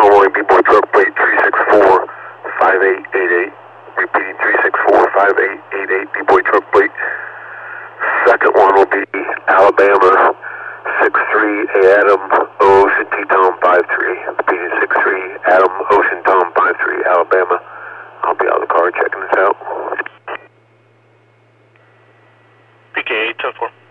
Conway, B-Boy truck plate 364-5888. Repeating 364-5888, B-Boy truck plate. Second one will be Alabama 63 Adam Ocean T-Tom 53. Repeating 63 Adam Ocean Tom 53, Alabama. I'll be out of the car checking this out. PK 8 10-4.